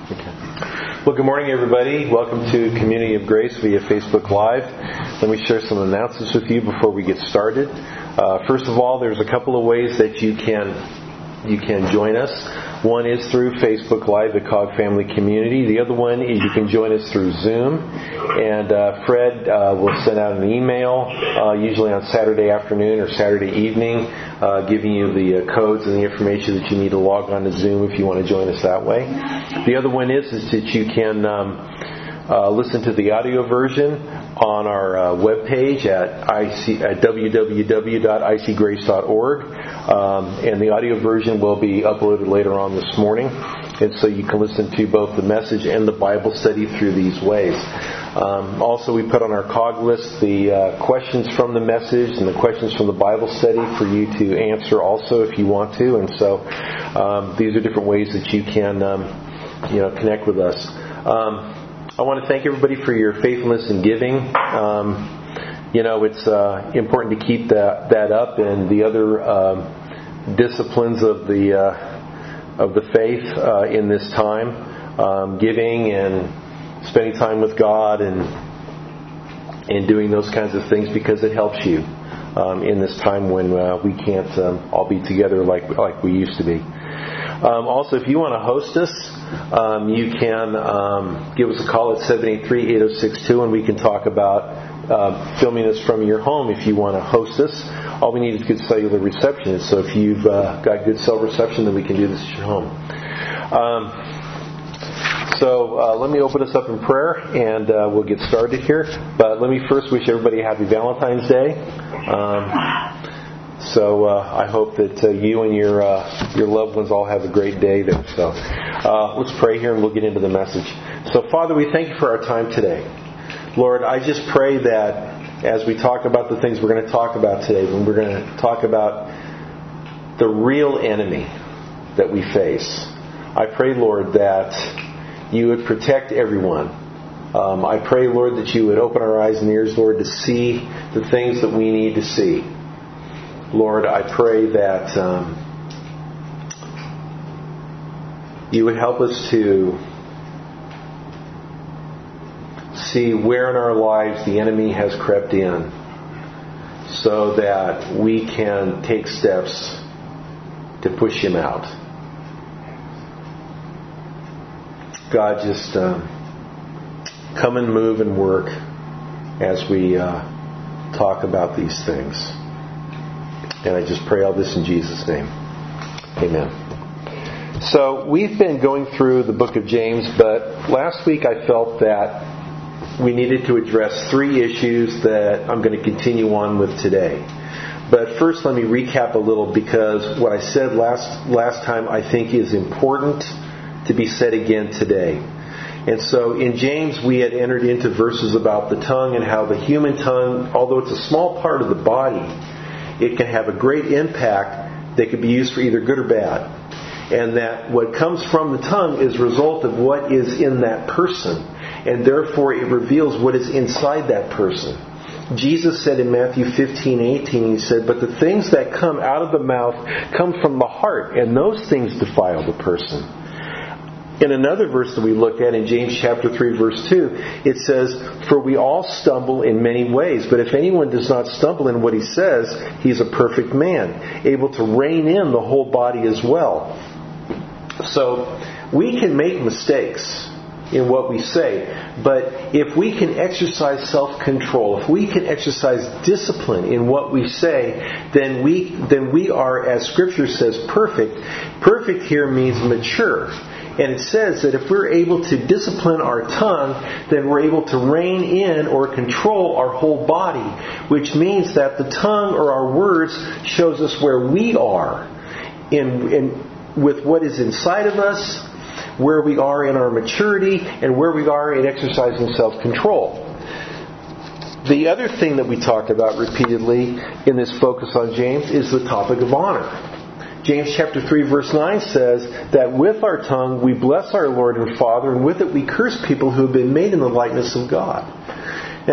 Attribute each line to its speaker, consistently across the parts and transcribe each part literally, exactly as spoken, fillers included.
Speaker 1: Okay. Well, good morning, everybody. Welcome to Community of Grace via Facebook Live. Let me share some announcements with you before we get started. Uh, first of all, there's a couple of ways that you can you can join us. One is through Facebook Live, the Cog Family Community. The other one is you can join us through Zoom. And uh, Fred uh, will send out an email, uh, usually on Saturday afternoon or Saturday evening, uh, giving you the uh, codes and the information that you need to log on to Zoom if you want to join us that way. The other one is, is that you can um, uh, listen to the audio version on our uh, webpage at, I C, at w w w dot i c grace dot org. Um, and the audio version will be uploaded later on this morning. And so you can listen to both the message and the Bible study through these ways. Um, also, we put on our C O G list the uh, questions from the message and the questions from the Bible study for you to answer also if you want to. And so um, these are different ways that you can um, you know, connect with us. Um, I want to thank everybody for your faithfulness in giving. Um, you know, it's uh, important to keep that, that up, and the other um, disciplines of the uh, of the faith uh, in this time, um, giving and spending time with God and and doing those kinds of things, because it helps you um, in this time when uh, we can't um, all be together like like we used to be. Um, also, if you want to host us, um, you can um, give us a call at seven eight three, eight oh six two, and we can talk about uh, filming us from your home if you want to host us. All we need is good cellular reception. So if you've uh, got good cell reception, then we can do this at your home. Um, so uh, let me open us up in prayer, and uh, we'll get started here. But let me first wish everybody a happy Valentine's Day. Um, So uh, I hope that uh, you and your uh, your loved ones all have a great day there. So uh, let's pray here and we'll get into the message. So Father, we thank you for our time today. Lord, I just pray that as we talk about the things we're going to talk about today, when we're going to talk about the real enemy that we face, I pray, Lord, that you would protect everyone. Um, I pray, Lord, that you would open our eyes and ears, Lord, to see the things that we need to see. Lord, I pray that um, you would help us to see where in our lives the enemy has crept in, so that we can take steps to push him out. God, just um, come and move and work as we uh, talk about these things. And I just pray all this in Jesus' name. Amen. So we've been going through the book of James, but last week I felt that we needed to address three issues that I'm going to continue on with today. But first, let me recap a little, because what I said last last time I think is important to be said again today. And so in James we had entered into verses about the tongue and how the human tongue, although it's a small part of the body, it can have a great impact that could be used for either good or bad. And that what comes from the tongue is a result of what is in that person. And therefore it reveals what is inside that person. Jesus said in Matthew fifteen eighteen, He said, "But the things that come out of the mouth come from the heart, and those things defile the person." In another verse that we looked at in James chapter three verse two, it says, "For we all stumble in many ways, but if anyone does not stumble in what he says, he is a perfect man, able to rein in the whole body as well." So we can make mistakes in what we say, but if we can exercise self-control, if we can exercise discipline in what we say, then we then we are, as Scripture says, perfect. Perfect here means mature. And it says that if we're able to discipline our tongue, then we're able to rein in or control our whole body, which means that the tongue or our words shows us where we are in, in with what is inside of us, where we are in our maturity, and where we are in exercising self-control. The other thing that we talked about repeatedly in this focus on James is the topic of honor. James chapter three verse nine says that with our tongue we bless our Lord and Father, and with it we curse people who have been made in the likeness of God. Now,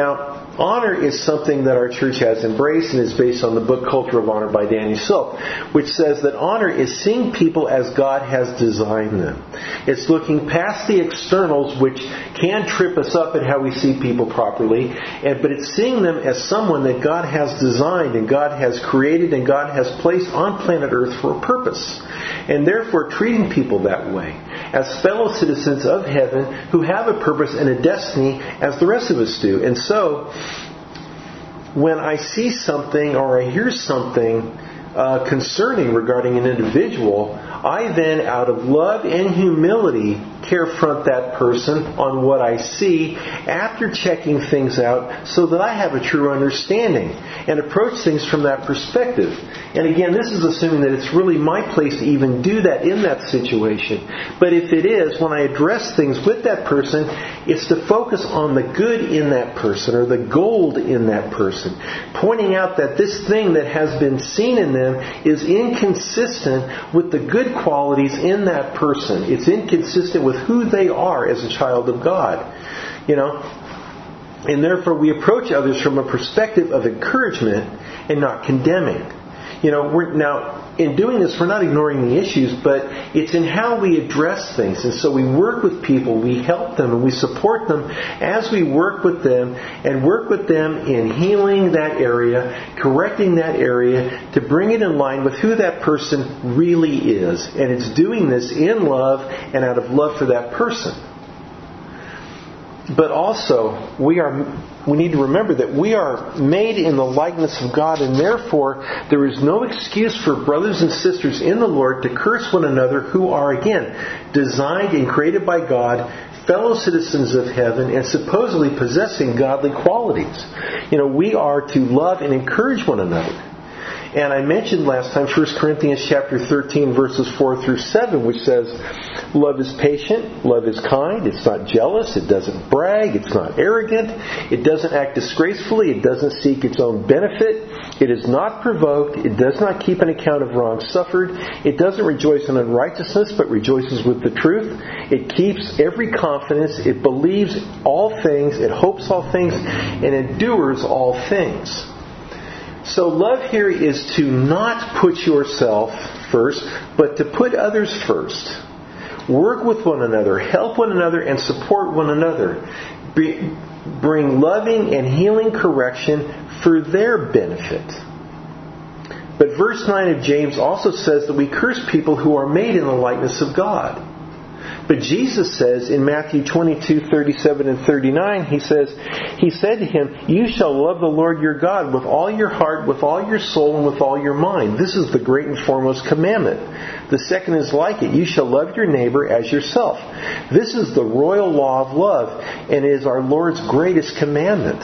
Speaker 1: honor is something that our church has embraced and is based on the book Culture of Honor by Daniel Silk, which says that honor is seeing people as God has designed them. It's looking past the externals, which can trip us up in how we see people properly, and but it's seeing them as someone that God has designed and God has created and God has placed on planet Earth for a purpose. And therefore treating people that way, as fellow citizens of heaven who have a purpose and a destiny as the rest of us do. And so, when I see something or I hear something uh, concerning regarding an individual, I then, out of love and humility, carefront that person on what I see after checking things out so that I have a true understanding and approach things from that perspective. And again, this is assuming that it's really my place to even do that in that situation. But if it is, when I address things with that person, it's to focus on the good in that person or the gold in that person, pointing out that this thing that has been seen in them is inconsistent with the good qualities in that person. It's inconsistent with who they are as a child of God. You know, and therefore we approach others from a perspective of encouragement and not condemning. You know, we're, now, in doing this, we're not ignoring the issues, but it's in how we address things. And so we work with people, we help them, and we support them as we work with them, and work with them in healing that area, correcting that area, to bring it in line with who that person really is. And it's doing this in love and out of love for that person. But also, we are we need to remember that we are made in the likeness of God, and therefore there is no excuse for brothers and sisters in the Lord to curse one another who are, again, designed and created by God, fellow citizens of heaven, and supposedly possessing godly qualities. You know, we are to love and encourage one another. And I mentioned last time First Corinthians chapter thirteen, verses four through seven, which says, love is patient, love is kind, it's not jealous, it doesn't brag, it's not arrogant, it doesn't act disgracefully, it doesn't seek its own benefit, it is not provoked, it does not keep an account of wrong suffered, it doesn't rejoice in unrighteousness, but rejoices with the truth, it keeps every confidence, it believes all things, it hopes all things, and endures all things. So love here is to not put yourself first, but to put others first. Work with one another, help one another, and support one another. Be, bring loving and healing correction for their benefit. But verse nine of James also says that we curse people who are made in the likeness of God. But Jesus says in Matthew twenty-two, thirty-seven and thirty-nine, He says, He said to him, you shall love the Lord your God with all your heart, with all your soul, and with all your mind. This is the great and foremost commandment. The second is like it. You shall love your neighbor as yourself. This is the royal law of love, and is our Lord's greatest commandment.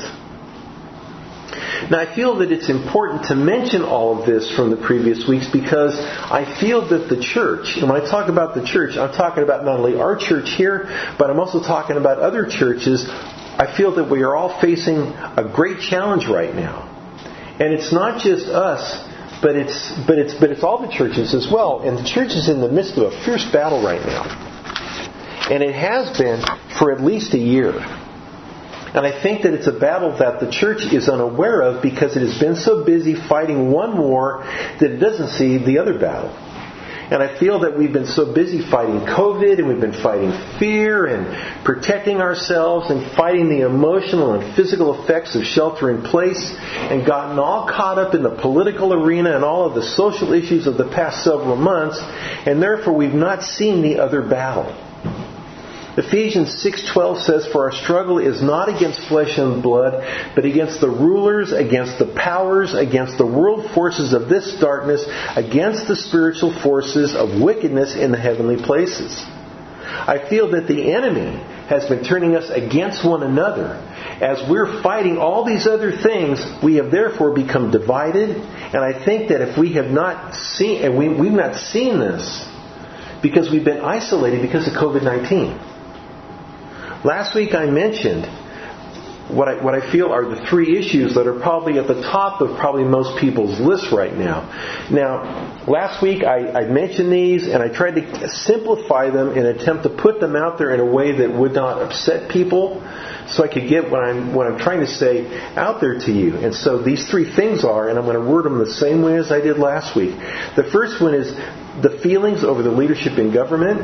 Speaker 1: Now, I feel that it's important to mention all of this from the previous weeks because I feel that the church, and when I talk about the church, I'm talking about not only our church here, but I'm also talking about other churches. I feel that we are all facing a great challenge right now. And it's not just us, but it's but it's but it's all the churches as well. And the church is in the midst of a fierce battle right now. And it has been for at least a year. And I think that it's a battle that the church is unaware of because it has been so busy fighting one war that it doesn't see the other battle. And I feel that we've been so busy fighting COVID, and we've been fighting fear and protecting ourselves and fighting the emotional and physical effects of shelter in place, and gotten all caught up in the political arena and all of the social issues of the past several months, and therefore we've not seen the other battle. Ephesians six twelve says, for our struggle is not against flesh and blood, but against the rulers, against the powers, against the world forces of this darkness, against the spiritual forces of wickedness in the heavenly places. I feel that the enemy has been turning us against one another. As we're fighting all these other things, we have therefore become divided. And I think that if we have not seen, and we, we've not seen this, because we've been isolated because of COVID nineteen. Last week I mentioned what I, what I feel are the three issues that are probably at the top of probably most people's list right now. Now, last week I, I mentioned these and I tried to simplify them in an attempt to put them out there in a way that would not upset people, so I could get what I'm what I'm trying to say out there to you. And so these three things are, and I'm going to word them the same way as I did last week. The first one is the feelings over the leadership in government,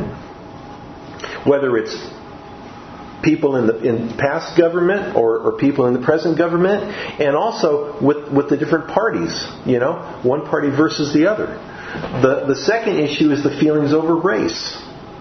Speaker 1: whether it's people in the in past government or, or people in the present government, and also with, with the different parties, you know, one party versus the other. The, the second issue is the feelings over race.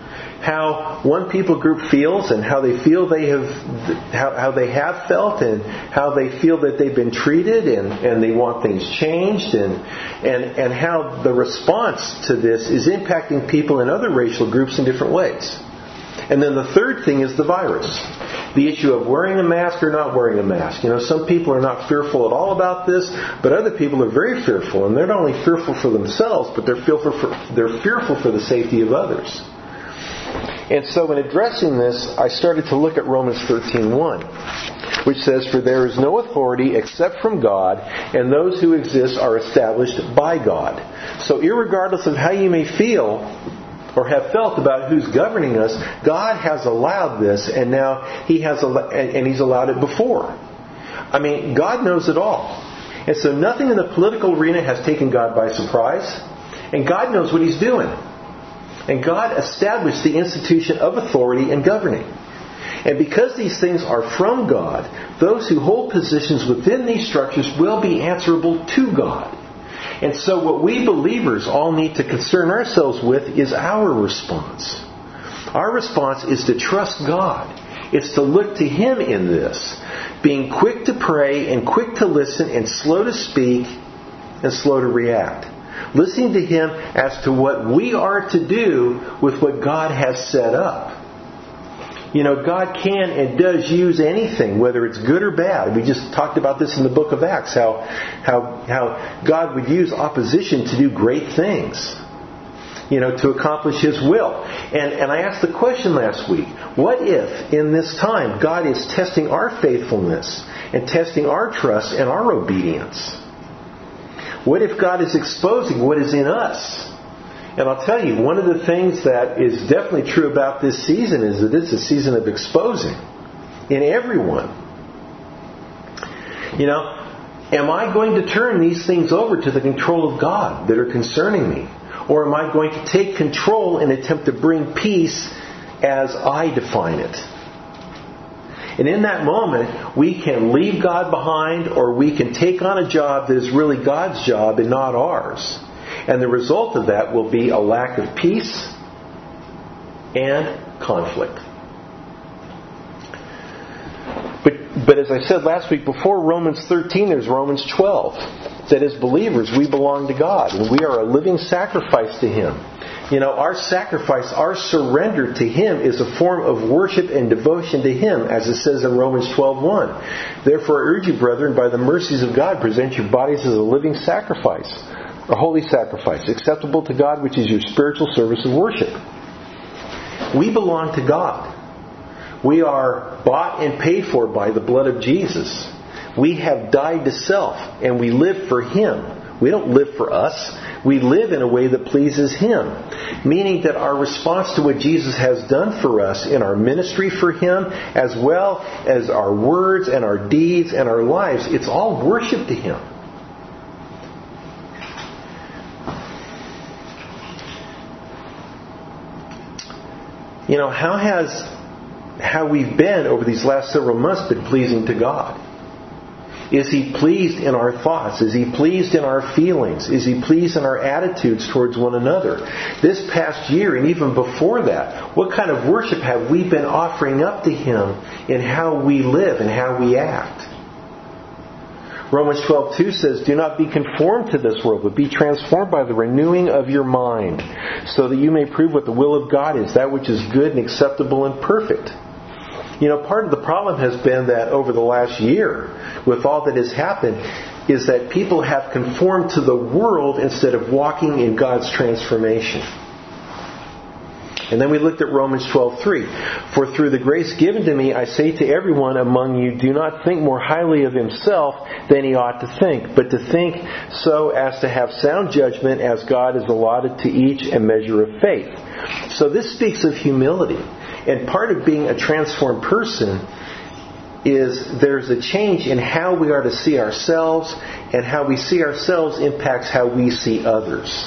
Speaker 1: How one people group feels and how they feel they have, how, how they have felt and how they feel that they've been treated and, and they want things changed, and, and, and how the response to this is impacting people in other racial groups in different ways. And then the third thing is the virus. The issue of wearing a mask or not wearing a mask. You know, some people are not fearful at all about this, but other people are very fearful. And they're not only fearful for themselves, but they're fearful for, they're fearful for the safety of others. And so in addressing this, I started to look at Romans thirteen one, which says, "For there is no authority except from God, and those who exist are established by God." So irregardless of how you may feel or have felt about who's governing us, God has allowed this, and now He has al- and He's allowed it before. I mean, God knows it all. And so nothing in the political arena has taken God by surprise, and God knows what He's doing. And God established the institution of authority and governing. And because these things are from God, those who hold positions within these structures will be answerable to God. And so what we believers all need to concern ourselves with is our response. Our response is to trust God. It's to look to Him in this, being quick to pray and quick to listen and slow to speak and slow to react. Listening to Him as to what we are to do with what God has set up. You know, God can and does use anything, whether it's good or bad. We just talked about this in the book of Acts, how how how God would use opposition to do great things, you know, to accomplish His will. And and I asked the question last week, what if in this time God is testing our faithfulness and testing our trust and our obedience? What if God is exposing what is in us? And I'll tell you, one of the things that is definitely true about this season is that it's a season of exposing in everyone. You know, am I going to turn these things over to the control of God that are concerning me? Or am I going to take control and attempt to bring peace as I define it? And in that moment, we can leave God behind, or we can take on a job that is really God's job and not ours. And the result of that will be a lack of peace and conflict. But, but as I said last week, before Romans thirteen, there's Romans twelve. That as believers, we belong to God, and we are a living sacrifice to Him. You know, our sacrifice, our surrender to Him is a form of worship and devotion to Him, as it says in Romans twelve one. Therefore, I urge you, brethren, by the mercies of God, present your bodies as a living sacrifice, a holy sacrifice, acceptable to God, which is your spiritual service of worship. We belong to God. We are bought and paid for by the blood of Jesus. We have died to self, and we live for Him. We don't live for us. We live in a way that pleases Him. Meaning that our response to what Jesus has done for us in our ministry for Him, as well as our words and our deeds and our lives, it's all worship to Him. You know, how has how we've been over these last several months been pleasing to God? Is He pleased in our thoughts? Is He pleased in our feelings? Is He pleased in our attitudes towards one another? This past year and even before that, what kind of worship have we been offering up to Him in how we live and how we act? Romans twelve two says, "Do not be conformed to this world, but be transformed by the renewing of your mind, so that you may prove what the will of God is, that which is good and acceptable and perfect." You know, part of the problem has been that over the last year, with all that has happened, is that people have conformed to the world instead of walking in God's transformation. And then we looked at Romans twelve three. For through the grace given to me, I say to everyone among you, do not think more highly of himself than he ought to think, but to think so as to have sound judgment as God has allotted to each a measure of faith. So this speaks of humility. And part of being a transformed person is there's a change in how we are to see ourselves, and how we see ourselves impacts how we see others.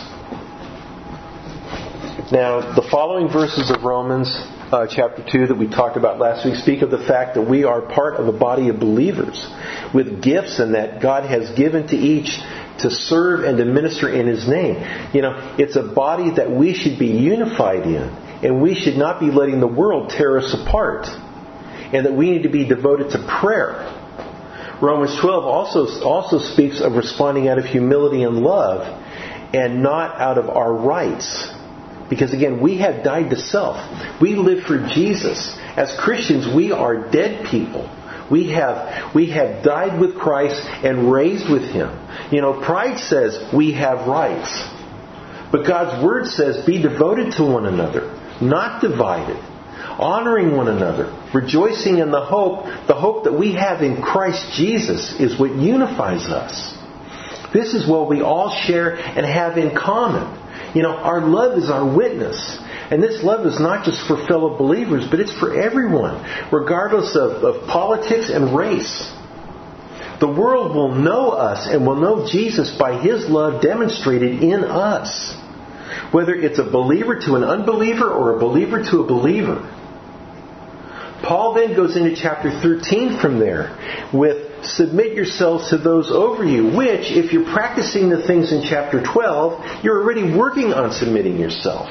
Speaker 1: Now, the following verses of Romans uh, chapter two that we talked about last week speak of the fact that we are part of a body of believers with gifts, and that God has given to each to serve and to minister in His name. You know, it's a body that we should be unified in, and we should not be letting the world tear us apart, and that we need to be devoted to prayer. Romans twelve also also speaks of responding out of humility and love, and not out of our rights. Because again, we have died to self. We live for Jesus. As Christians, we are dead people. We have we have died with Christ and raised with Him. You know, pride says we have rights. But God's Word says be devoted to one another, not divided. Honoring one another, rejoicing in the hope, the hope that we have in Christ Jesus is what unifies us. This is what we all share and have in common. You know, our love is our witness. And this love is not just for fellow believers, but it's for everyone, regardless of, of politics and race. The world will know us and will know Jesus by His love demonstrated in us. Whether it's a believer to an unbeliever or a believer to a believer. Paul then goes into chapter thirteen from there with submit yourselves to those over you, which, if you're practicing the things in chapter twelve, you're already working on submitting yourself.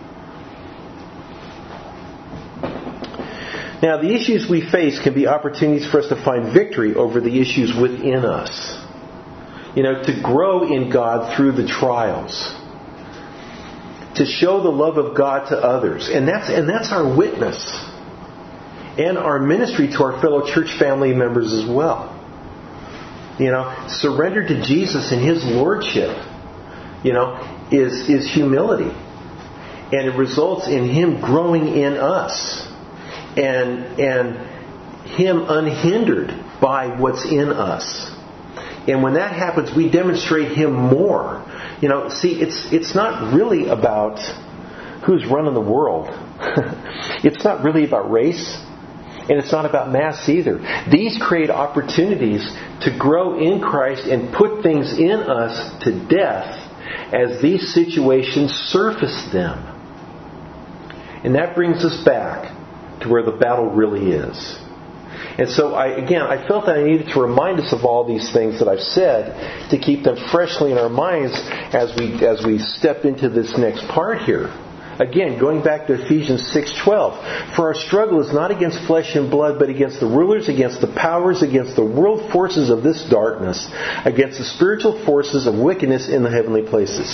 Speaker 1: Now, the issues we face can be opportunities for us to find victory over the issues within us. You know, to grow in God through the trials. To show the love of God to others. And that's and that's our witness. And our ministry to our fellow church family members as well. You know, surrender to Jesus and His lordship, you know, is, is humility. And it results in Him growing in us. And, and Him unhindered by what's in us. And when that happens, we demonstrate Him more. You know, see, it's it's not really about who's running the world. It's not really about race. And it's not about mass either. These create opportunities to grow in Christ and put things in us to death as these situations surface them. And that brings us back to where the battle really is. And so, I, again, I felt that I needed to remind us of all these things that I've said to keep them freshly in our minds as we as we step into this next part here. Again, going back to Ephesians six twelve. For our struggle is not against flesh and blood, but against the rulers, against the powers, against the world forces of this darkness, against the spiritual forces of wickedness in the heavenly places.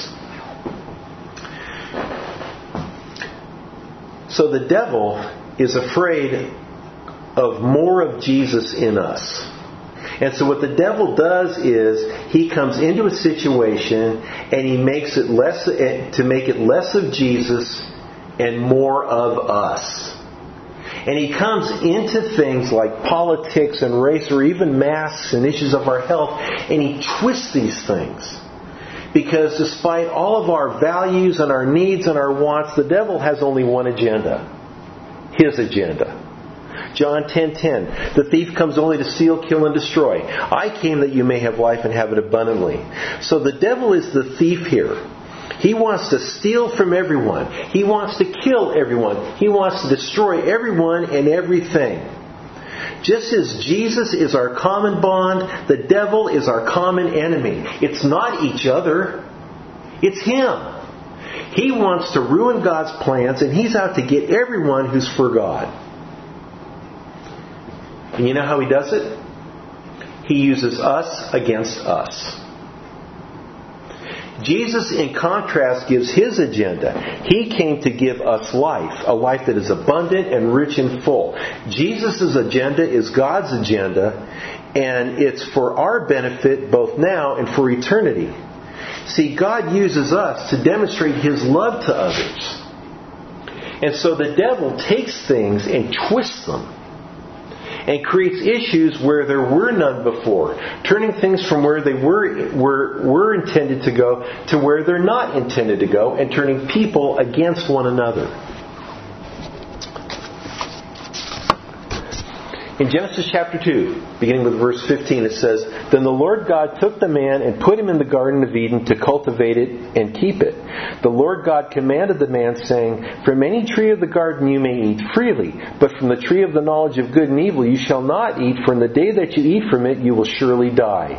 Speaker 1: So the devil is afraid of more of Jesus in us. And so what the devil does is he comes into a situation and he makes it less to make it less of Jesus and more of us. And he comes into things like politics and race or even masks and issues of our health, and he twists these things. Because despite all of our values and our needs and our wants, the devil has only one agenda. His agenda. John ten ten. The thief comes only to steal, kill, and destroy. I came that you may have life and have it abundantly. So the devil is the thief here. He wants to steal from everyone. He wants to kill everyone. He wants to destroy everyone and everything. Just as Jesus is our common bond, the devil is our common enemy. It's not each other. It's him. He wants to ruin God's plans, and he's out to get everyone who's for God. And you know how he does it? He uses us against us. Jesus, in contrast, gives His agenda. He came to give us life, a life that is abundant and rich and full. Jesus' agenda is God's agenda, and it's for our benefit both now and for eternity. See, God uses us to demonstrate His love to others. And so the devil takes things and twists them and creates issues where there were none before, turning things from where they were, were, were intended to go to where they're not intended to go, and turning people against one another. In Genesis chapter two, beginning with verse fifteen, it says, "Then the Lord God took the man and put him in the Garden of Eden to cultivate it and keep it. The Lord God commanded the man, saying, 'From any tree of the garden you may eat freely, but from the tree of the knowledge of good and evil you shall not eat, for in the day that you eat from it you will surely die.'"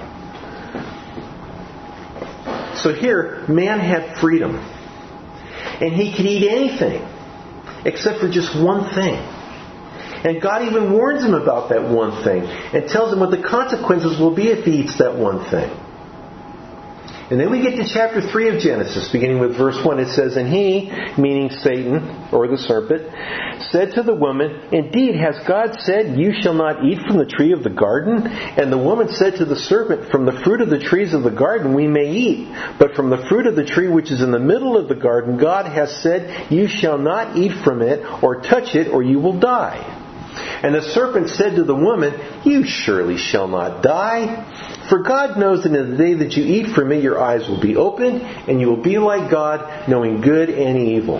Speaker 1: So here, man had freedom. And he could eat anything, except for just one thing. And God even warns him about that one thing and tells him what the consequences will be if he eats that one thing. And then we get to chapter three of Genesis, beginning with verse one. It says, "And he," meaning Satan, or the serpent, "said to the woman, 'Indeed, has God said, you shall not eat from the tree of the garden?' And the woman said to the serpent, 'From the fruit of the trees of the garden we may eat. But from the fruit of the tree which is in the middle of the garden, God has said, you shall not eat from it or touch it, or you will die.' And the serpent said to the woman, 'You surely shall not die. For God knows that in the day that you eat from it, your eyes will be opened, and you will be like God, knowing good and evil.'"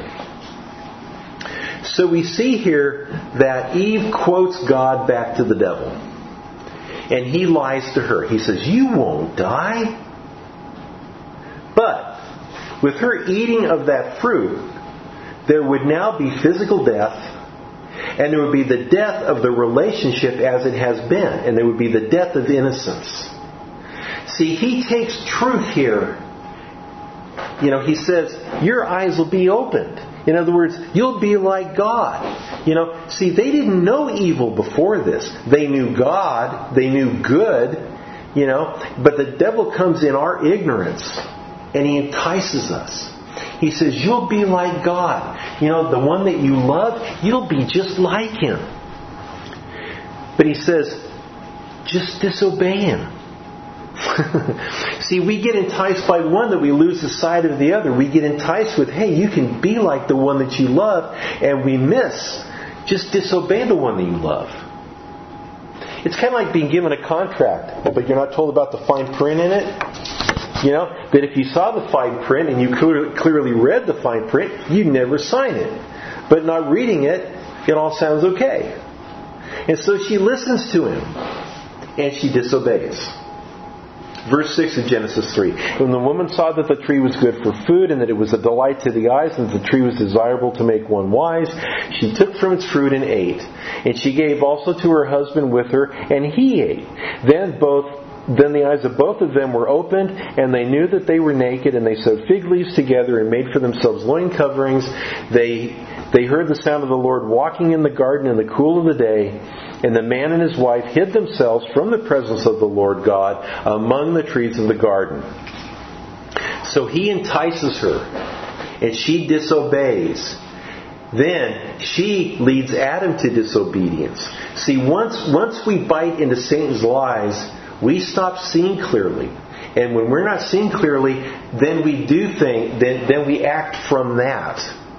Speaker 1: So we see here that Eve quotes God back to the devil. And he lies to her. He says, "You won't die." But with her eating of that fruit, there would now be physical death. And there would be the death of the relationship as it has been. And there would be the death of innocence. See, he takes truth here. You know, he says, your eyes will be opened. In other words, you'll be like God. You know, see, they didn't know evil before this. They knew God. They knew good. You know, but the devil comes in our ignorance and he entices us. He says, you'll be like God. You know, the one that you love, you'll be just like Him. But he says, just disobey Him. See, we get enticed by one that we lose the sight of the other. We get enticed with, hey, you can be like the one that you love, and we miss, just disobey the one that you love. It's kind of like being given a contract, but you're not told about the fine print in it. You know, that if you saw the fine print and you clearly read the fine print, you'd never sign it. But not reading it, it all sounds okay. And so she listens to him, and she disobeys. Verse six of Genesis three. "When the woman saw that the tree was good for food, and that it was a delight to the eyes, and that the tree was desirable to make one wise, she took from its fruit and ate. And she gave also to her husband with her, and he ate. Then both Then the eyes of both of them were opened, and they knew that they were naked, and they sewed fig leaves together and made for themselves loin coverings. They they heard the sound of the Lord walking in the garden in the cool of the day, and the man and his wife hid themselves from the presence of the Lord God among the trees of the garden." So he entices her, and she disobeys. Then she leads Adam to disobedience. See, once once we bite into Satan's lies, we stop seeing clearly. And when we're not seeing clearly, then we do think, then, then we act from that.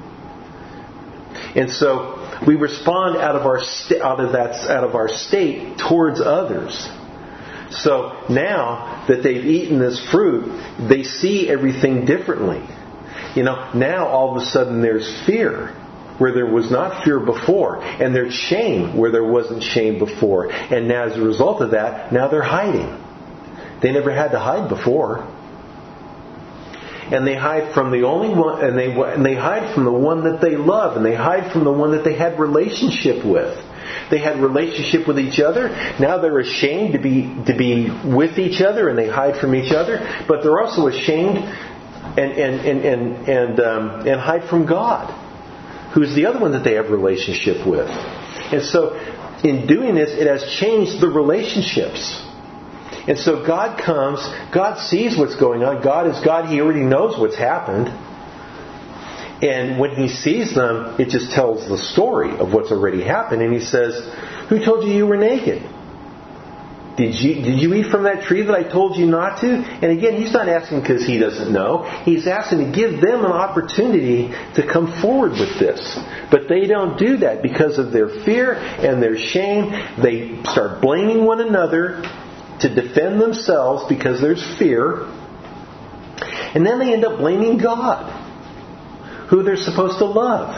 Speaker 1: And so we respond out of our st- out of that out of our state towards others. So now that they've eaten this fruit, they see everything differently. You know, now all of a sudden there's fear where there was not fear before, and there's shame where there wasn't shame before. And now as a result of that, now they're hiding. They never had to hide before. And they hide from the only one, and they and they hide from the one that they love, and they hide from the one that they had relationship with. They had relationship with each other. Now they're ashamed to be to be with each other, and they hide from each other. But they're also ashamed and and and and and, um, and hide from God, who's the other one that they have relationship with. And so, in doing this, it has changed the relationships. And so God comes, God sees what's going on. God is God, He already knows what's happened. And when He sees them, it just tells the story of what's already happened. And He says, "Who told you you were naked? Did you, did you eat from that tree that I told you not to? And again, he's not asking because he doesn't know. He's asking to give them an opportunity to come forward with this. But they don't do that because of their fear and their shame. They start blaming one another to defend themselves because there's fear. And then they end up blaming God, who they're supposed to love.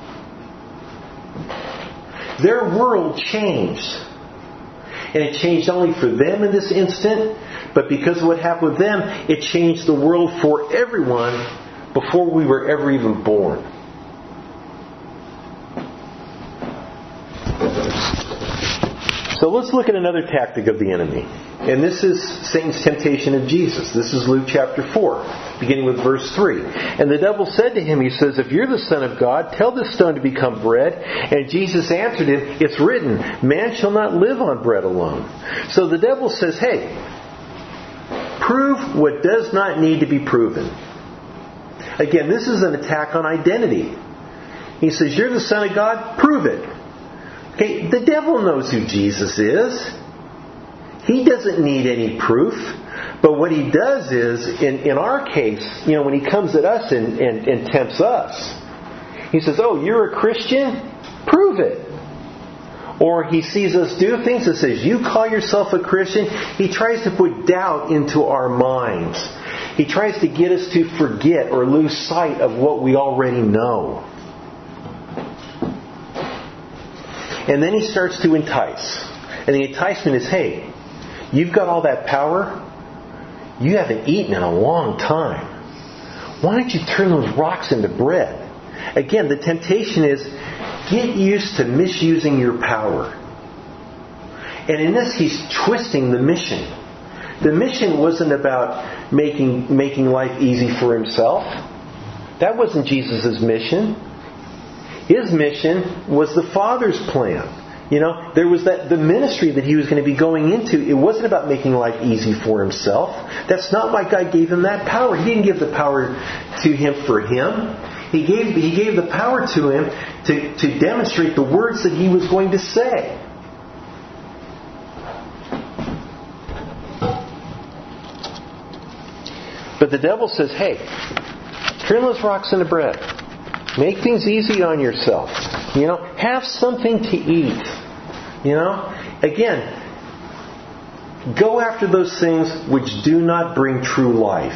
Speaker 1: Their world changed. And it changed not only for them in this instant, but because of what happened with them, it changed the world for everyone before we were ever even born. So let's look at another tactic of the enemy. And this is Satan's temptation of Jesus. This is Luke chapter four, beginning with verse three. And the devil said to him, he says, if you're the Son of God, tell this stone to become bread. And Jesus answered him, it's written, man shall not live on bread alone. So the devil says, hey, prove what does not need to be proven. Again, this is an attack on identity. He says, you're the Son of God, prove it. Okay, the devil knows who Jesus is. He doesn't need any proof. But what he does is, in, in our case, you know, when he comes at us and, and, and tempts us, he says, oh, you're a Christian? Prove it. Or he sees us do things that says, you call yourself a Christian? He tries to put doubt into our minds. He tries to get us to forget or lose sight of what we already know. And then he starts to entice. And the enticement is, hey, you've got all that power. You haven't eaten in a long time. Why don't you turn those rocks into bread? Again, the temptation is, get used to misusing your power. And in this, he's twisting the mission. The mission wasn't about making, making life easy for himself. That wasn't Jesus' mission. His mission was the Father's plan. You know, there was that the ministry that he was going to be going into. It wasn't about making life easy for himself. That's not why God gave him that power. He didn't give the power to him for him. He gave he gave the power to him to, to demonstrate the words that he was going to say. But the devil says, hey, turn those rocks into bread. Make things easy on yourself. You know, have something to eat. You know, again, go after those things which do not bring true life.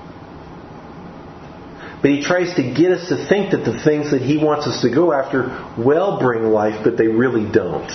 Speaker 1: But he tries to get us to think that the things that he wants us to go after will bring life, but they really don't.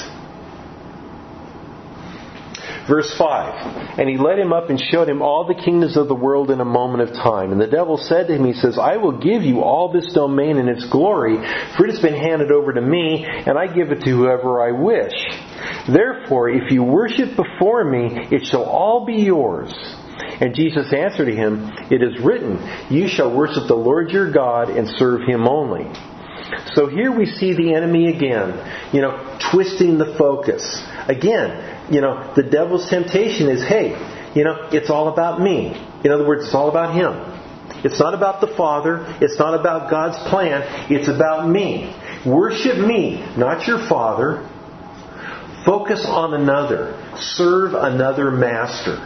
Speaker 1: Verse five, and he led him up and showed him all the kingdoms of the world in a moment of time. And the devil said to him, he says, I will give you all this domain and its glory, for it has been handed over to me, and I give it to whoever I wish. Therefore, if you worship before me, it shall all be yours. And Jesus answered to him, it is written, you shall worship the Lord your God and serve him only. So here we see the enemy again, you know, twisting the focus. Again, you know, the devil's temptation is, hey, you know, it's all about me. In other words, it's all about him. It's not about the Father. It's not about God's plan. It's about me. Worship me, not your Father. Focus on another. Serve another master.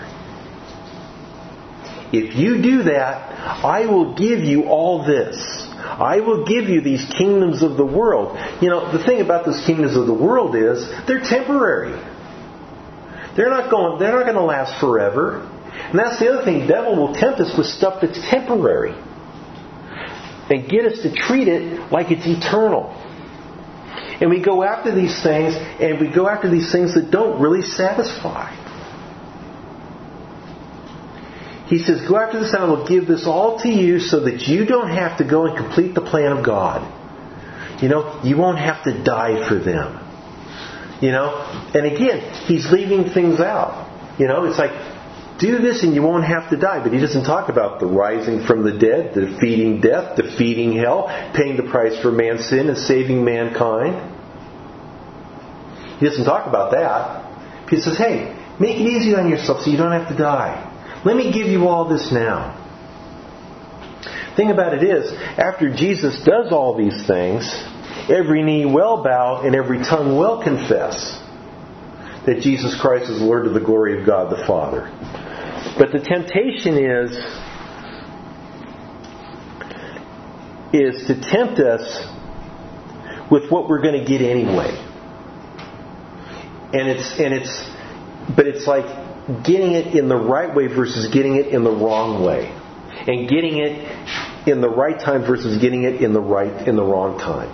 Speaker 1: If you do that, I will give you all this. I will give you these kingdoms of the world. You know, the thing about those kingdoms of the world is they're temporary. They're not going, they're not going to last forever. And that's the other thing. The devil will tempt us with stuff that's temporary. And get us to treat it like it's eternal. And we go after these things, and we go after these things that don't really satisfy. He says, go after this and I will give this all to you so that you don't have to go and complete the plan of God. You know, you won't have to die for them. You know, and again, he's leaving things out. You know, it's like, do this and you won't have to die. But he doesn't talk about the rising from the dead, the defeating death, defeating hell, paying the price for man's sin and saving mankind. He doesn't talk about that. He says, hey, make it easy on yourself so you don't have to die. Let me give you all this now. The thing about it is, after Jesus does all these things, every knee will bow and every tongue will confess that Jesus Christ is Lord to the glory of God the Father. But the temptation is, is to tempt us with what we're going to get anyway. And it's, and it's, but it's like getting it in the right way versus getting it in the wrong way. And getting it in the right time versus getting it in the right, in the wrong time.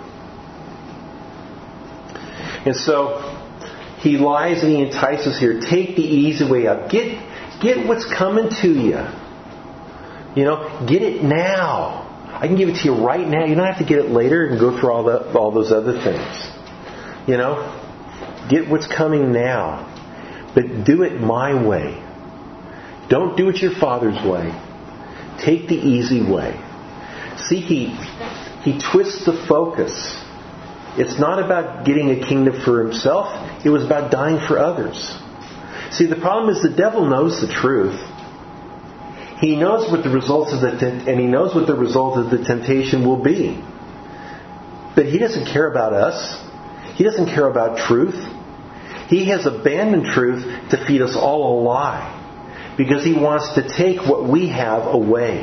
Speaker 1: And so, he lies and he entices here. Take the easy way out. Get, get what's coming to you. You know, get it now. I can give it to you right now. You don't have to get it later and go through all the, all those other things. You know, get what's coming now. But do it my way. Don't do it your Father's way. Take the easy way. See, he, he twists the focus. It's not about getting a kingdom for himself. It was about dying for others. See, the problem is the devil knows the truth. He knows what the results of the tempt- and he knows what the result of the temptation will be. But he doesn't care about us. He doesn't care about truth. He has abandoned truth to feed us all a lie, because he wants to take what we have away.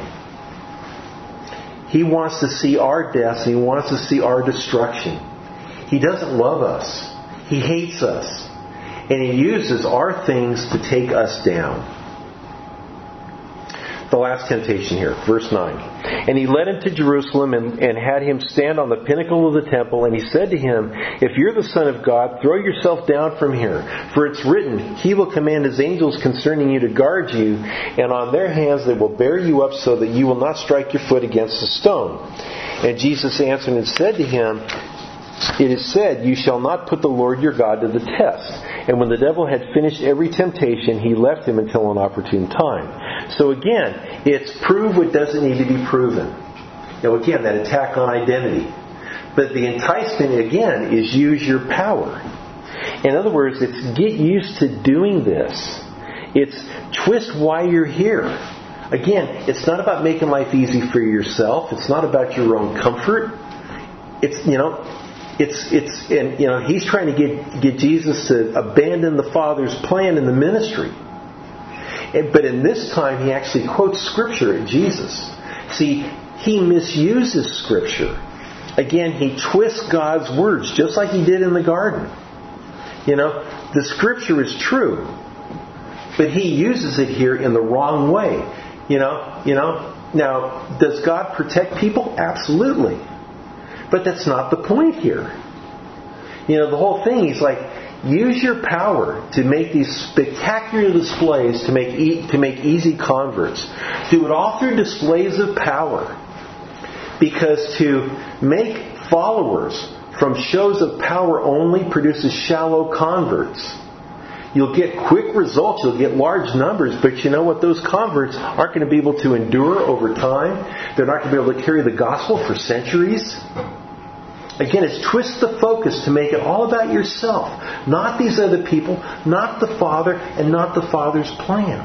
Speaker 1: He wants to see our deaths and he wants to see our destruction. He doesn't love us. He hates us. And he uses our things to take us down. The last temptation here, verse nine. And he led him to Jerusalem and, and had him stand on the pinnacle of the temple. And he said to him, if you're the Son of God, throw yourself down from here. For it's written, he will command his angels concerning you to guard you. And on their hands they will bear you up so that you will not strike your foot against a stone. And Jesus answered and said to him, it is said, you shall not put the Lord your God to the test. And when the devil had finished every temptation, he left him until an opportune time. So again, it's prove what doesn't need to be proven. You know, again, that attack on identity. But the enticement, again, is use your power. In other words, it's get used to doing this. It's twist why you're here. Again, it's not about making life easy for yourself. It's not about your own comfort. It's, you know... It's, it's, and, you know, he's trying to get, get Jesus to abandon the Father's plan in the ministry. And, but in this time, he actually quotes Scripture at Jesus. See, he misuses Scripture. Again, he twists God's words, just like he did in the garden. You know, the Scripture is true, but he uses it here in the wrong way. You know, you know. Now, does God protect people? Absolutely. But that's not the point here. You know, the whole thing, he's like, use your power to make these spectacular displays to make e- to make easy converts. Do it all through displays of power. Because to make followers from shows of power only produces shallow converts. You'll get quick results, you'll get large numbers, but you know what? Those converts aren't going to be able to endure over time. They're not going to be able to carry the gospel for centuries. Again, it's twist the focus to make it all about yourself. Not these other people, not the Father, and not the Father's plan.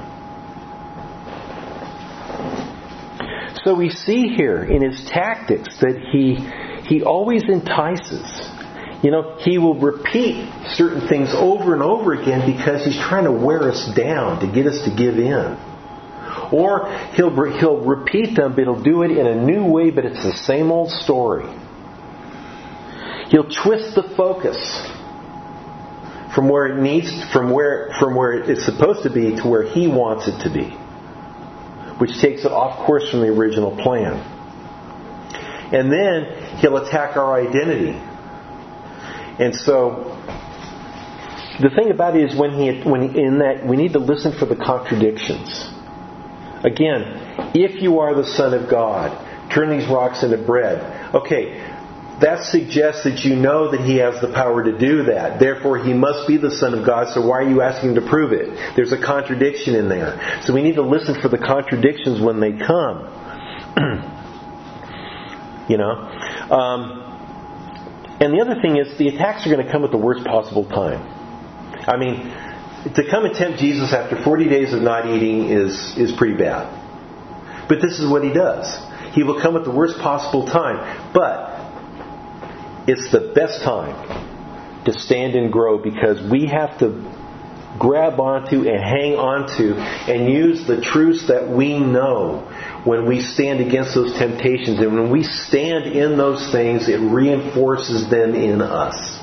Speaker 1: So we see here in his tactics that he he always entices. You know, he will repeat certain things over and over again because he's trying to wear us down, to get us to give in. Or he'll he'll repeat them, but he'll do it in a new way, but it's the same old story. He'll twist the focus from where it needs, from where from where it's supposed to be to where he wants it to be, which takes it off course from the original plan. And then he'll attack our identity. And so, the thing about it is, when he, when he, in that, we need to listen for the contradictions. Again, if you are the Son of God, turn these rocks into bread. Okay, that suggests that you know that he has the power to do that. Therefore, he must be the Son of God, so why are you asking him to prove it? There's a contradiction in there. So we need to listen for the contradictions when they come. you know? Um... And the other thing is, the attacks are going to come at the worst possible time. I mean, to come and tempt Jesus after forty days of not eating is, is pretty bad. But this is what he does. He will come at the worst possible time. But it's the best time to stand and grow, because we have to grab onto and hang onto and use the truths that we know when we stand against those temptations. And when we stand in those things, it reinforces them in us.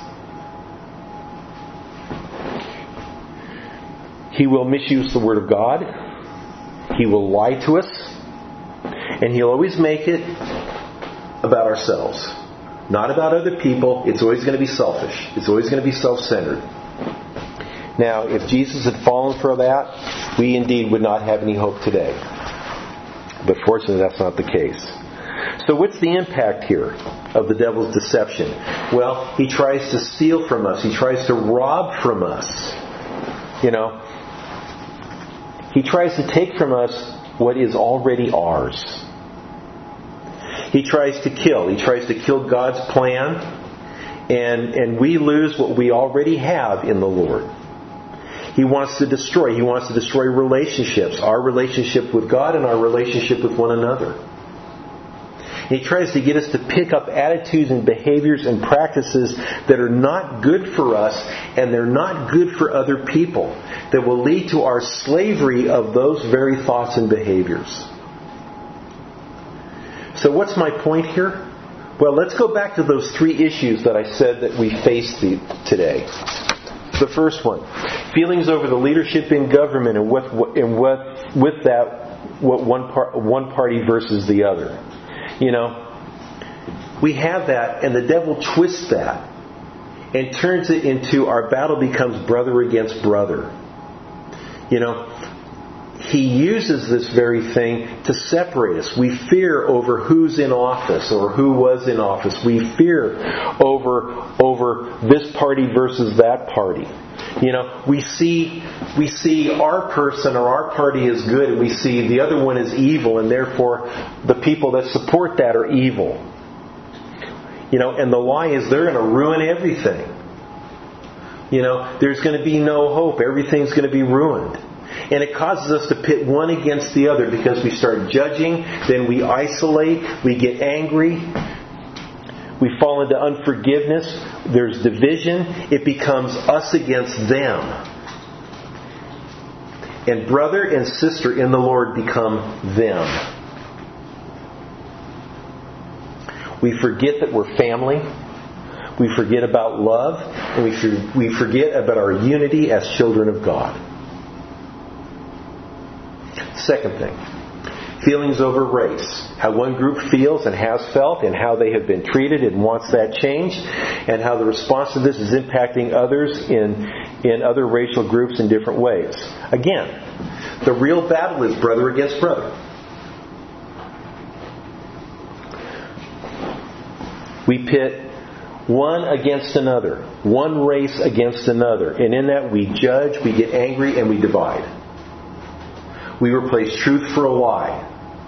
Speaker 1: He will misuse the Word of God. He will lie to us. And he'll always make it about ourselves. Not about other people. It's always going to be selfish. It's always going to be self-centered. Now, if Jesus had fallen for that, we indeed would not have any hope today. But fortunately, that's not the case. So what's the impact here of the devil's deception? Well, he tries to steal from us. He tries to rob from us. You know, he tries to take from us what is already ours. He tries to kill. He tries to kill God's plan. And, and we lose what we already have in the Lord. He wants to destroy. He wants to destroy relationships. Our relationship with God and our relationship with one another. He tries to get us to pick up attitudes and behaviors and practices that are not good for us and they're not good for other people, that will lead to our slavery of those very thoughts and behaviors. So what's my point here? Well, let's go back to those three issues that I said that we face today. The first one, feelings over the leadership in government and what and what with that what one part one party versus the other. You know, we have that, and the devil twists that and turns it into our battle becomes brother against brother. You know, he uses this very thing to separate us. We fear over who's in office or who was in office. We fear over over this party versus that party. You know, we see we see our person or our party is good, and we see the other one is evil, and therefore the people that support that are evil. You know, and the lie is they're going to ruin everything. You know, there's going to be no hope. Everything's going to be ruined. And it causes us to pit one against the other because we start judging, then we isolate, we get angry, we fall into unforgiveness, there's division, it becomes us against them. And brother and sister in the Lord become them. We forget that we're family. We forget about love. And we we forget about our unity as children of God. Second thing, feelings over race. How one group feels and has felt and how they have been treated and wants that changed, and how the response to this is impacting others in, in other racial groups in different ways. Again, the real battle is brother against brother. We pit one against another, one race against another, and in that we judge, we get angry, and we divide. We replace truth for a lie.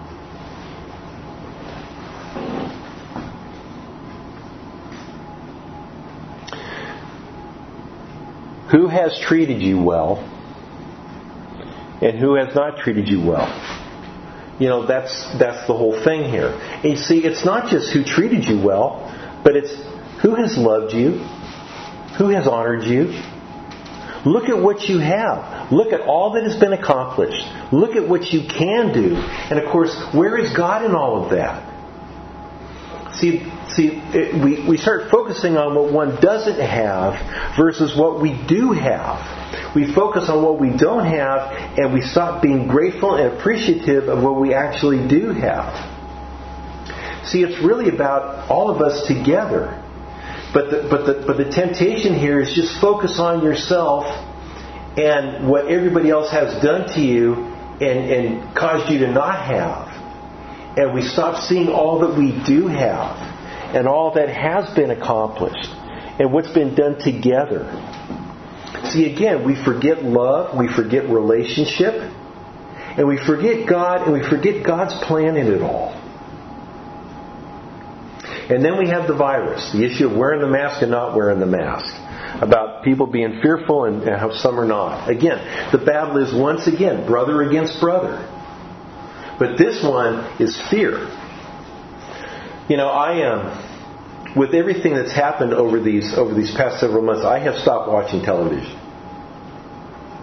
Speaker 1: Who has treated you well and who has not treated you well? You know, that's that's the whole thing here. And you see, it's not just who treated you well, but it's who has loved you, who has honored you. Look at what you have. Look at all that has been accomplished. Look at what you can do. And of course, where is God in all of that? See, see, it, we, we start focusing on what one doesn't have versus what we do have. We focus on what we don't have, and we stop being grateful and appreciative of what we actually do have. See, it's really about all of us together. But the, but the, but the temptation here is just focus on yourself and what everybody else has done to you and, and caused you to not have. And we stop seeing all that we do have and all that has been accomplished and what's been done together. See, again, we forget love, we forget relationship, and we forget God, and we forget God's plan in it all. And then we have the virus, the issue of wearing the mask and not wearing the mask. About people being fearful and how some are not. Again, the battle is once again brother against brother. But this one is fear. You know, I am, with everything that's happened over these over these past several months, I have stopped watching television.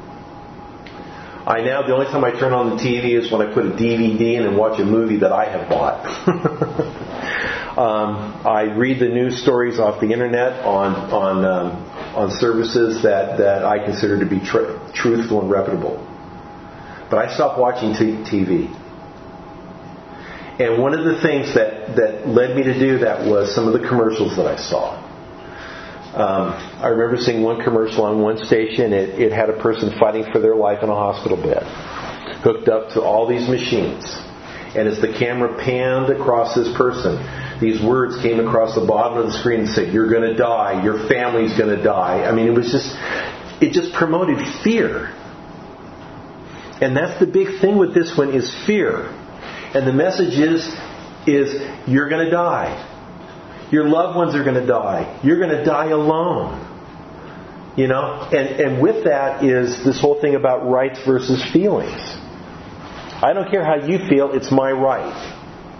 Speaker 1: I now, the only time I turn on the T V is when I put a D V D in and watch a movie that I have bought. um, I read the news stories off the internet on on um, on services that, that I consider to be tr- truthful and reputable. But I stopped watching t- TV. And one of the things that, that led me to do that was some of the commercials that I saw. Um, I remember seeing one commercial on one station. It, it had a person fighting for their life in a hospital bed, hooked up to all these machines. And as the camera panned across this person, these words came across the bottom of the screen and said, "You're going to die. Your family's going to die." I mean, it was just, it just promoted fear. And that's the big thing with this one is fear. And the message is, is you're going to die. Your loved ones are going to die. You're going to die alone. You know? And, and with that is this whole thing about rights versus feelings. I don't care how you feel, it's my right.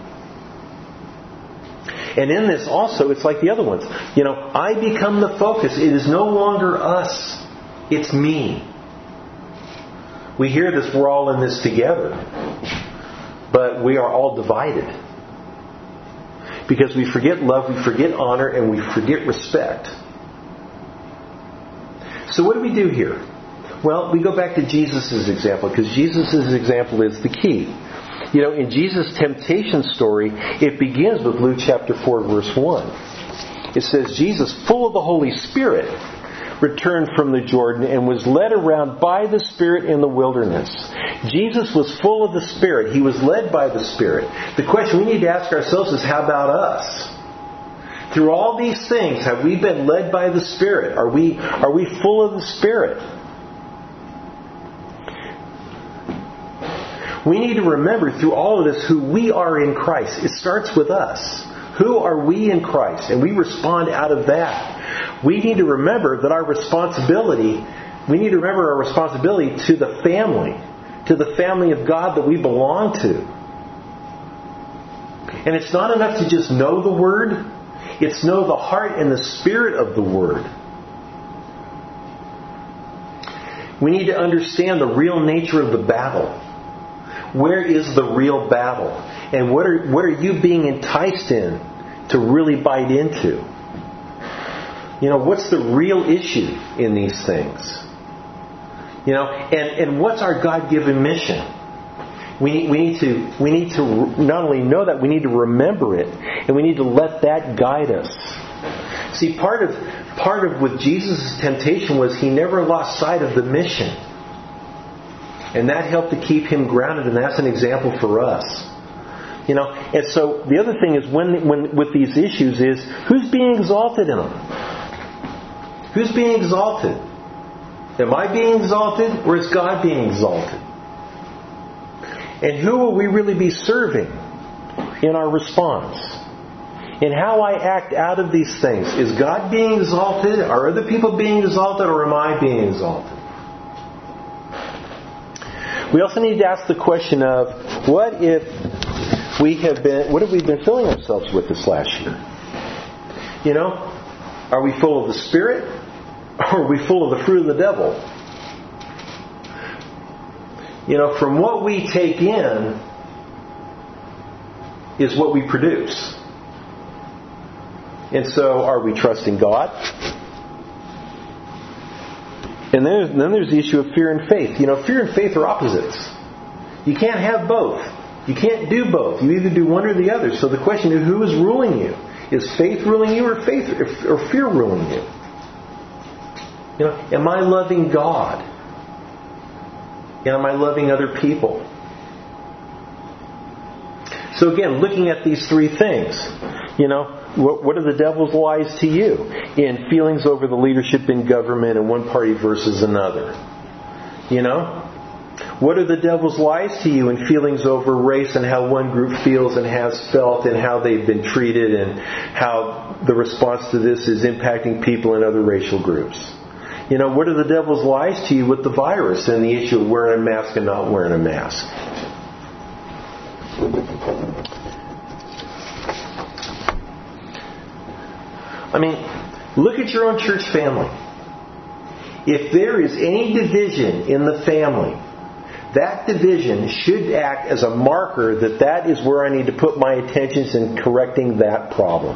Speaker 1: And in this also, it's like the other ones. You know, I become the focus. It is no longer us. It's me. We hear this, we're all in this together. But we are all divided. Because we forget love, we forget honor, and we forget respect. So what do we do here? Well, we go back to Jesus' example, because Jesus' example is the key. You know, in Jesus' temptation story, it begins with Luke chapter four, verse one. It says, Jesus, full of the Holy Spirit, returned from the Jordan and was led around by the Spirit in the wilderness. Jesus was full of the Spirit. He was led by the Spirit. The question we need to ask ourselves is, how about us? Through all these things, have we been led by the Spirit? Are we, are we full of the Spirit? We need to remember through all of this who we are in Christ. It starts with us. Who are we in Christ? And we respond out of that. We need to remember that our responsibility, we need to remember our responsibility to the family, to the family of God that we belong to. And it's not enough to just know the Word. It's know the heart and the spirit of the Word. We need to understand the real nature of the battle. Where is the real battle? And what are, what are you being enticed in to really bite into? You know, what's the real issue in these things? You know, and, and what's our God-given mission? We need, we need to we need to not only know that, we need to remember it, and we need to let that guide us. See, part of part of with Jesus' temptation was he never lost sight of the mission, and that helped to keep him grounded, and that's an example for us. You know, and so the other thing is when when with these issues is who's being exalted in them. Who's being exalted? Am I being exalted, or is God being exalted? And who will we really be serving in our response? In how I act out of these things. Is God being exalted? Are other people being exalted? Or am I being exalted? We also need to ask the question of, what if we have been, what have we been filling ourselves with this last year? You know, are we full of the Spirit? Or are we full of the fruit of the devil? You know, from what we take in is what we produce. And so, are we trusting God? And then, then there's the issue of fear and faith. You know, fear and faith are opposites. You can't have both. You can't do both. You either do one or the other. So the question is, who is ruling you? Is faith ruling you, or faith or fear ruling you? You know, am I loving God? And am I loving other people? So again, looking at these three things, you know, what, what are the devil's lies to you in feelings over the leadership in government and one party versus another? You know? What are the devil's lies to you in feelings over race and how one group feels and has felt and how they've been treated and how the response to this is impacting people in other racial groups? You know, what are the devil's lies to you with the virus and the issue of wearing a mask and not wearing a mask? I mean, look at your own church family. If there is any division in the family, that division should act as a marker that that is where I need to put my attentions in correcting that problem.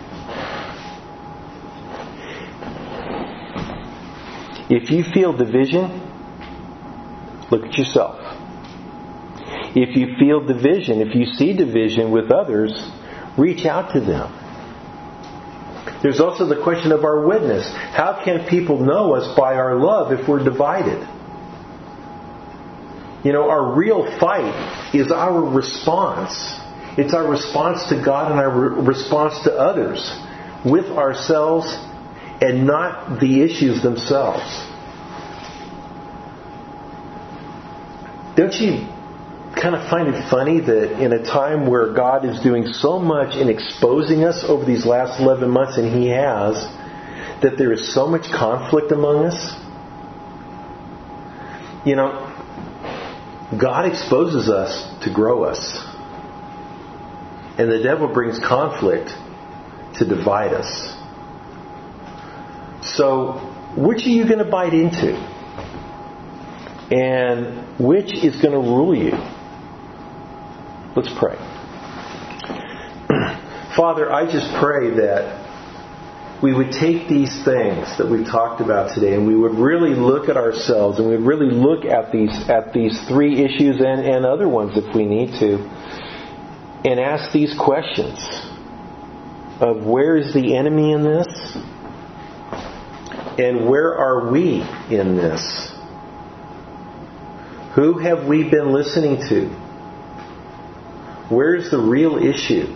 Speaker 1: If you feel division, look at yourself. If you feel division, if you see division with others, reach out to them. There's also the question of our witness. How can people know us by our love if we're divided? You know, our real fight is our response. It's our response to God and our re- response to others with ourselves and not the issues themselves. Don't you kind of find it funny that in a time where God is doing so much in exposing us over these last eleven months, and He has, that there is so much conflict among us? You know, God exposes us to grow us. And the devil brings conflict to divide us. So, which are you going to bite into? And which is going to rule you? Let's pray. Father, I just pray that we would take these things that we've talked about today and we would really look at ourselves and we would really look at these at these three issues and, and other ones if we need to, and ask these questions of where is the enemy in this? And where are we in this? Who have we been listening to? Where's the real issue?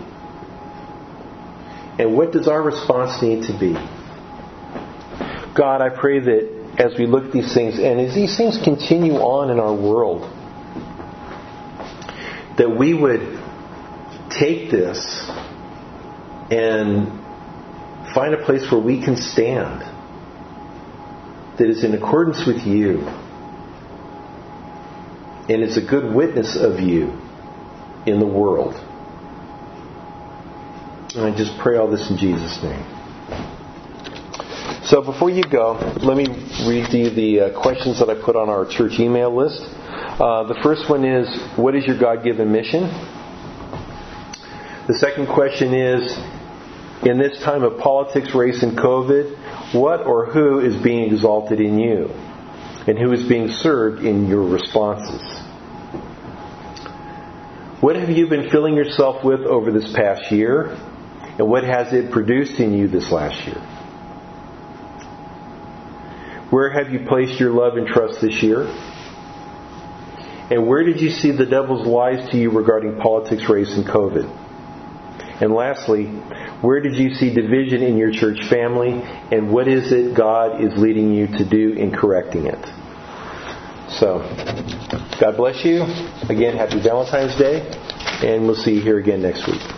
Speaker 1: And what does our response need to be? God, I pray that as we look at these things, and as these things continue on in our world, that we would take this and find a place where we can stand that is in accordance with you and is a good witness of you in the world. And I just pray all this in Jesus' name. So before you go, let me read you the uh, questions that I put on our church email list. Uh, the first one is, what is your God-given mission? The second question is, in this time of politics, race, and COVID, what or who is being exalted in you? And who is being served in your responses? What have you been filling yourself with over this past year? And what has it produced in you this last year? Where have you placed your love and trust this year? And where did you see the devil's lies to you regarding politics, race, and COVID? And lastly, where did you see division in your church family? And what is it God is leading you to do in correcting it? So, God bless you. Again, happy Valentine's Day. And we'll see you here again next week.